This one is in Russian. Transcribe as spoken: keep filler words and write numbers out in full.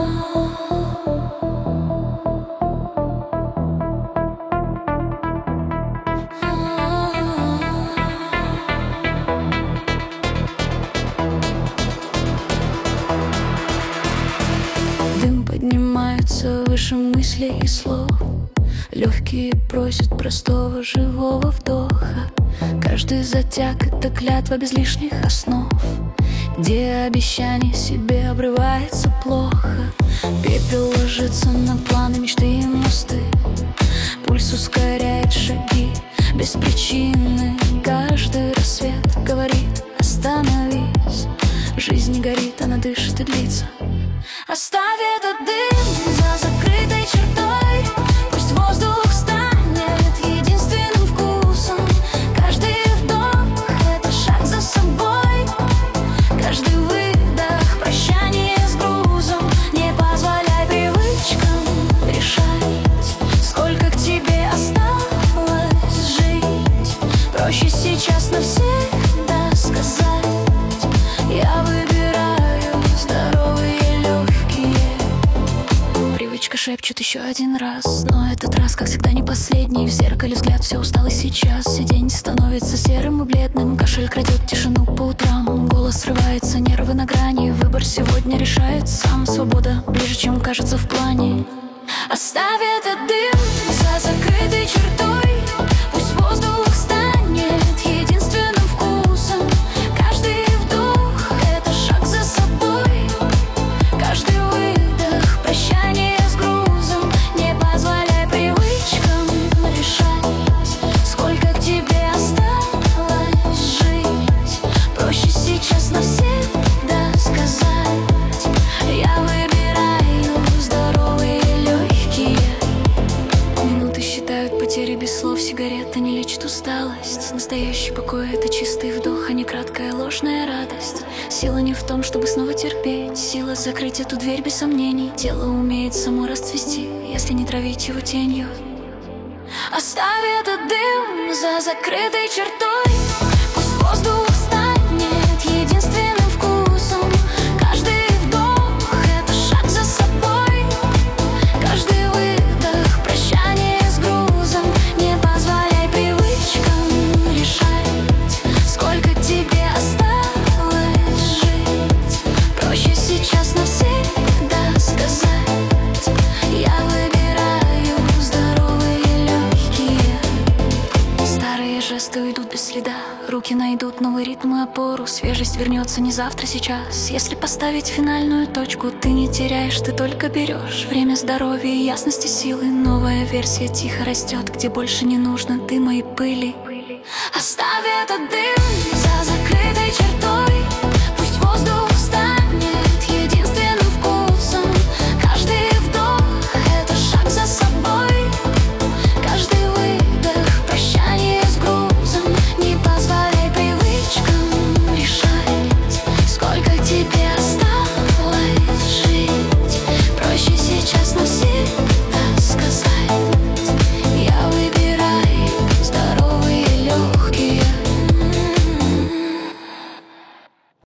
Дым поднимается выше мыслей и слов. Легкие просят простого живого вдоха. Каждый затяг — это клятва без лишних основ, где обещание себе обрывается плохо. Пепел ложится на планы, мечты и мосты. Пульс ускоряет шаги без причины. Каждый рассвет говорит: остановись. Жизнь не горит, она дышит и длится. Оставь этот дым за закрытой чертой. Пусть воздух станет единственным вкусом. Каждый вдох — это шаг за собой. Каждый выдох — прощание с грузом. Не позволяй привычкам решать, сколько к тебе осталось жить. Проще сейчас навсегда сказать: я выбираю здоровые легкие. Привычка шепчет еще один раз, но этот раз, как всегда, не последний. В зеркале взгляд все усталый сейчас, и день становится серым и бледным. Кашель крадет тишину по утрам, голос срывается, нервы на грани. Выбор сегодня решает сам, свобода ближе, чем кажется в плане. Оставь этот дым за закрытой чертой. Пусть воздух станет единственным вкусом. Каждый вдох — это шаг за собой. Каждый выдох — прощание с грузом. Не позволяй привычкам решать, сколько к тебе осталось жить. Проще сейчас навсегда сказать: я выбираю здоровые легкие. Минуты считают потери без слов. Сигарета не лечит усталость. Настоящий покой — это чистый вдох, а не краткая ложная радость. Сила не в том, чтобы снова терпеть. Сила закрыть эту дверь без сомнений. Тело умеет само расцвести, если не травить его тенью. Оставь этот дым за закрытой чертой. Пусть воздух станет единственным вкусом. Каждый вдох — это шаг за собой. Каждый выдох — прощание с грузом. Не позволяй привычкам решать, сколько к тебе осталось жить. Проще сейчас навсегда сказать: я выбираю здоровые легкие. Старые жесты уйдут без следа, руки найдут новый ритм и опору. Свежесть вернется не завтра, сейчас. Если поставить финальную точку, ты не теряешь, ты только берешь. Время здоровья и ясности силы. Новая версия тихо растет, где больше не нужно дыма и пыли. Оставь этот дым